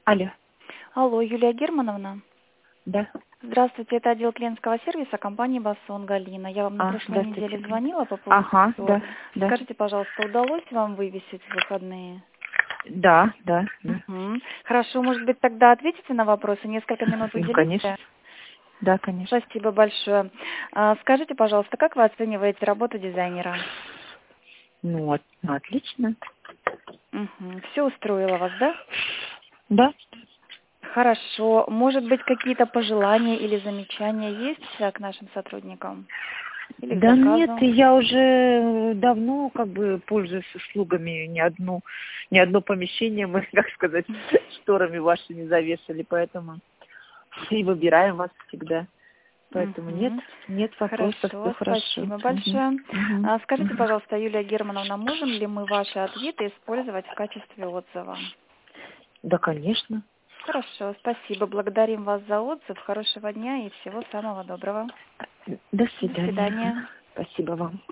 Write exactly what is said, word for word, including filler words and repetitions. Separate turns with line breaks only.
Алло.
Алло, Юлия Германовна.
Да.
Здравствуйте, это отдел клиентского сервиса компании Бассон Галина. Я вам на
А,
прошлой
здравствуйте.
неделе звонила по поводу
Ага,
ссор.
да, да.
Скажите, пожалуйста, удалось вам вывесить в выходные?
Да, да, да.
Угу. Хорошо, может быть, тогда ответите на вопросы, несколько минут
Ну, конечно.
уделите?
Да, конечно.
Спасибо большое. А, Скажите, пожалуйста, как вы оцениваете работу дизайнера?
Ну, вот, ну, отлично.
Угу. Все устроило вас, да?
Да.
Хорошо. Может быть, какие-то пожелания или замечания есть э, к нашим сотрудникам? Или к
Да нет,
заказу?
я уже давно как бы пользуюсь услугами, ни одну, ни одно помещение мы, как сказать, шторами вашими завешали, поэтому и выбираем вас всегда. Поэтому нет,
Мгм.
нет вопросов, все
Хорошо,
хорошо.
спасибо
Мгм,
большое.
мгм,
А, Скажите,
мгм.
пожалуйста, Юлия Германовна, можем ли мы ваши ответы использовать в качестве отзыва?
Да, конечно.
Хорошо, спасибо. Благодарим вас за отзыв. Хорошего дня и всего самого доброго.
До
До
свидания.
свидания.
Спасибо вам.